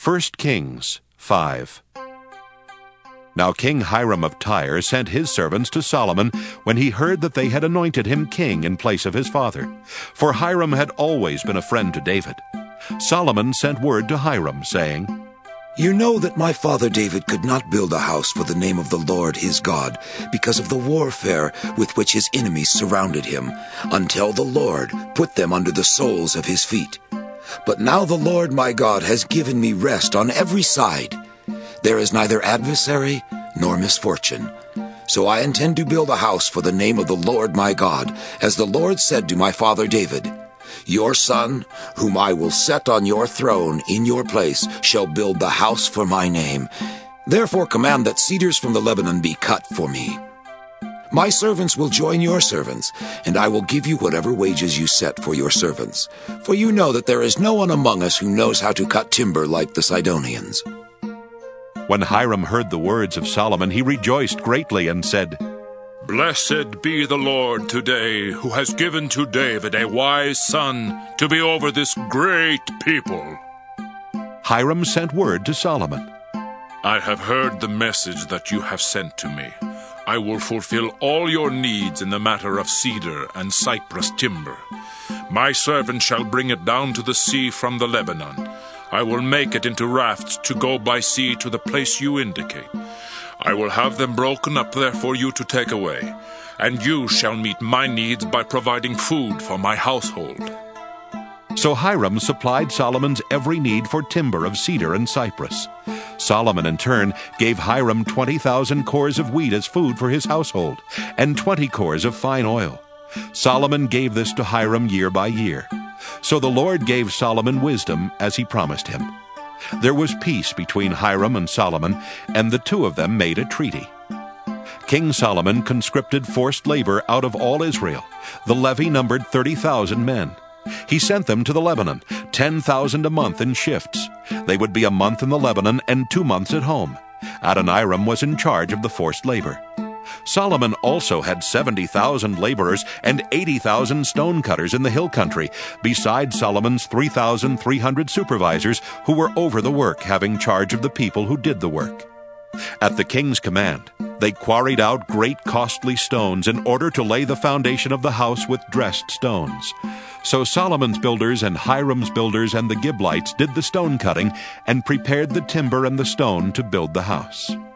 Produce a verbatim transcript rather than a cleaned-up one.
First Kings five. Now King Hiram of Tyre sent his servants to Solomon when he heard that they had anointed him king in place of his father, for Hiram had always been a friend to David. Solomon sent word to Hiram, saying, You know that my father David could not build a house for the name of the Lord his God, because of the warfare with which his enemies surrounded him, until the Lord put them under the soles of his feet. But now the Lord my God has given me rest on every side. There is neither adversary nor misfortune. So I intend to build a house for the name of the Lord my God, as the Lord said to my father David, Your son, whom I will set on your throne in your place, shall build the house for my name. Therefore command that cedars from the Lebanon be cut for me. My servants will join your servants, and I will give you whatever wages you set for your servants. For you know that there is no one among us who knows how to cut timber like the Sidonians. When Hiram heard the words of Solomon, he rejoiced greatly and said, Blessed be the Lord today, who has given to David a wise son to be over this great people. Hiram sent word to Solomon, I have heard the message that you have sent to me. I will fulfill all your needs in the matter of cedar and cypress timber. My servant shall bring it down to the sea from the Lebanon. I will make it into rafts to go by sea to the place you indicate. I will have them broken up there for you to take away, and you shall meet my needs by providing food for my household. So Hiram supplied Solomon's every need for timber of cedar and cypress. Solomon in turn gave Hiram twenty thousand cores of wheat as food for his household, and twenty cores of fine oil. Solomon gave this to Hiram year by year. So the Lord gave Solomon wisdom as he promised him. There was peace between Hiram and Solomon, and the two of them made a treaty. King Solomon conscripted forced labor out of all Israel. The levy numbered thirty thousand men. He sent them to the Lebanon, ten thousand a month in shifts. They would be a month in the Lebanon and two months at home. Adoniram was in charge of the forced labor. Solomon also had seventy thousand laborers and eighty thousand stonecutters in the hill country, besides Solomon's three thousand three hundred supervisors who were over the work, having charge of the people who did the work. At the king's command, they quarried out great costly stones in order to lay the foundation of the house with dressed stones. So Solomon's builders and Hiram's builders and the Giblites did the stone cutting and prepared the timber and the stone to build the house.